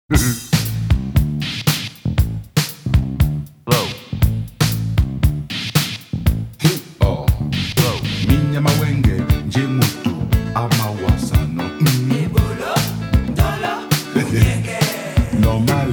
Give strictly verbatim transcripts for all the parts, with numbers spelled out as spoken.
Flow. Hip hop. Flow. Minya mawenge nje mutu amawasano. Mm. Ebolo, dola, uyeke. Normal.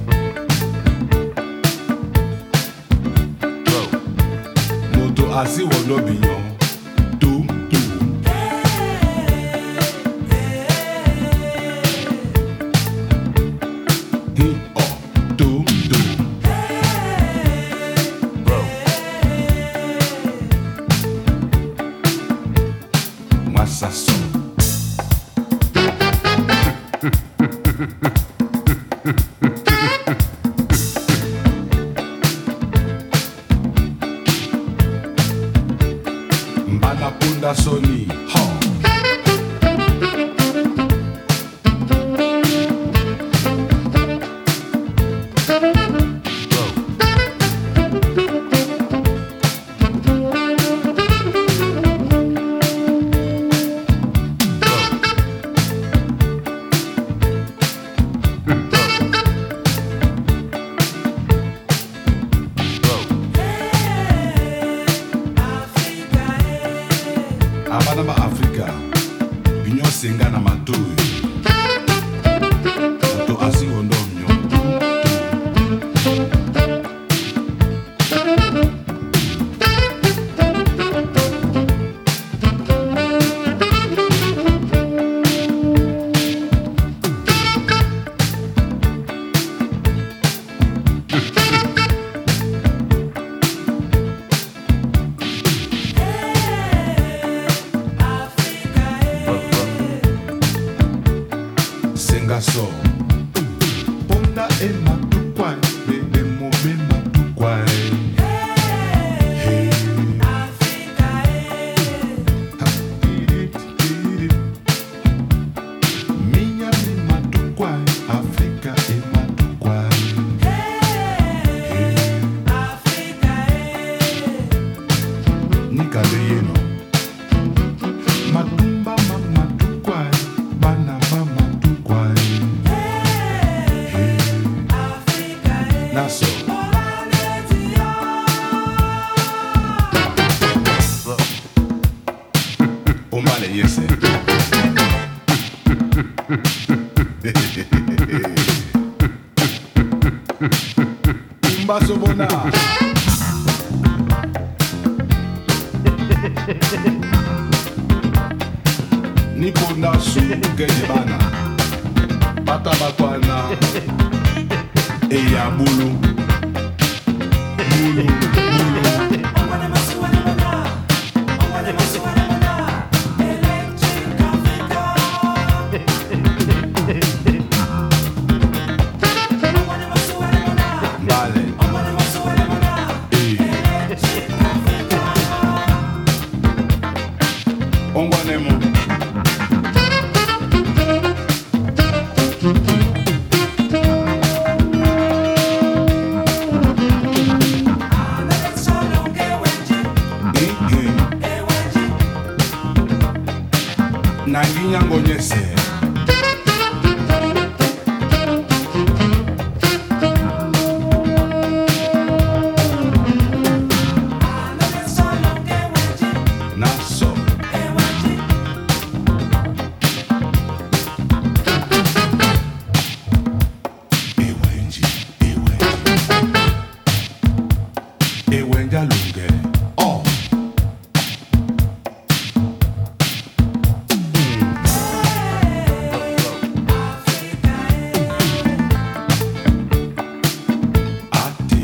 Flow. Moto asi wono biyon. Tum tum. Hip hop. Tum tum. Flow. Mwasa son. Mbana punda soni. Ha. Flow. Flow. Flow. Abana ba Afrika. Binyo senga na matui. Moto asi wono mnyo. Senga so. Punda e matukwai. Bebe mo be matukwai. Hey. Ha, tiri, tiri. Minha me matukwai. Afrika e matukwai. Hey. Nika de yeno. Matumba ma matukwai. Bana ba matukwai. Hey. Naso. Flow. Umale yese. Umba sobona. Niko na su bana. Bata batwana. Eya bulu. Bulu. Bulu. Vale. Eh. Ongwanemo. Nanginya ngonyese. Naso. Ewenji, ewenji. Ewenja lunge. Oh. Ati.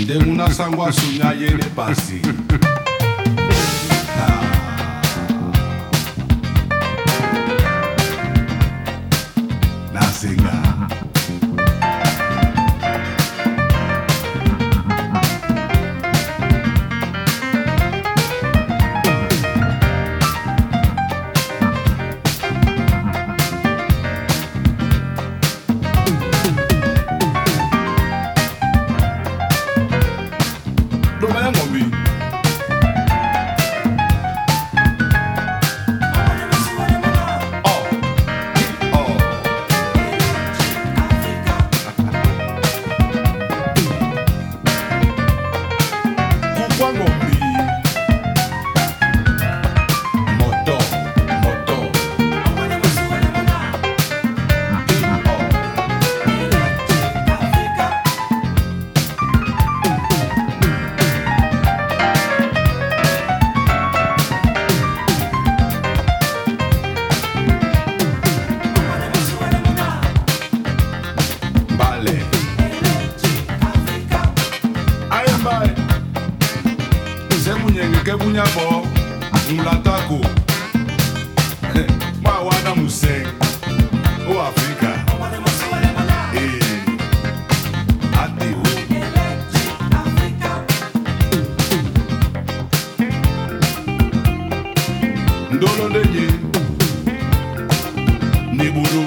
ndemuna sangwa sunya yene pasi. Ah. Nasenga. Kebunya bo mlatako ma wana muse o Afrika eh ati o ndolo ndenye nibulu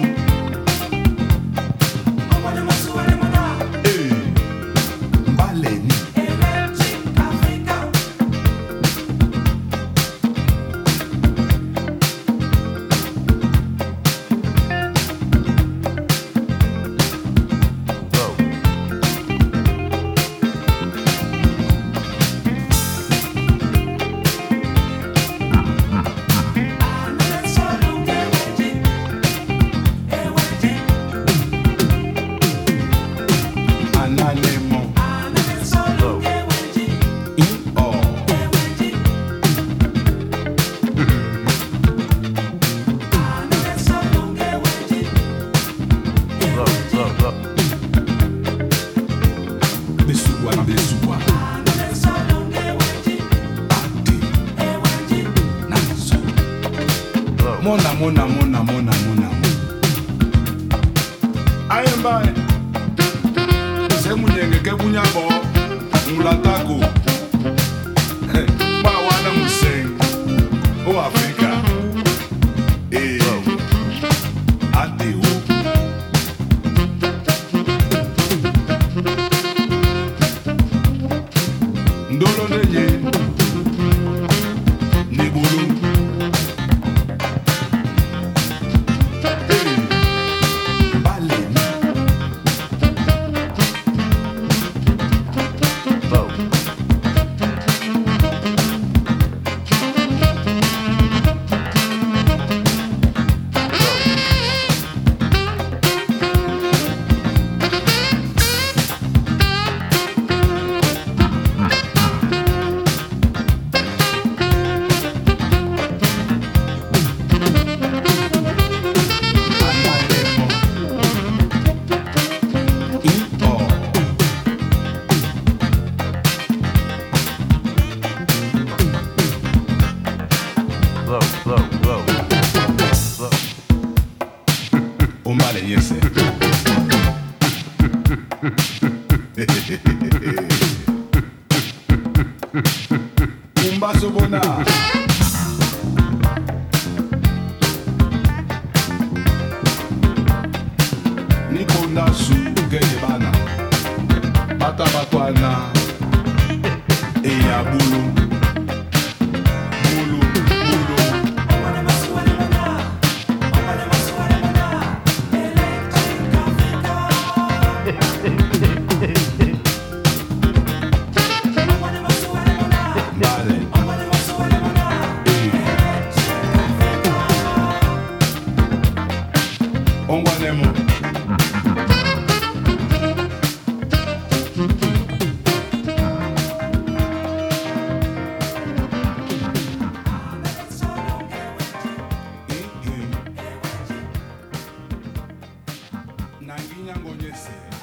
eh baleni Mona mona mona mona mona ayemba semunyenge kebunya bo mulatako ba wana museng o Afrika eh ati o ndolo ndenye nibulu Yes. Umbaso bona. Nikonda su gelebana. Bata batwana. Eya bulu. Bulu, bulu. Nanginya ngonyese.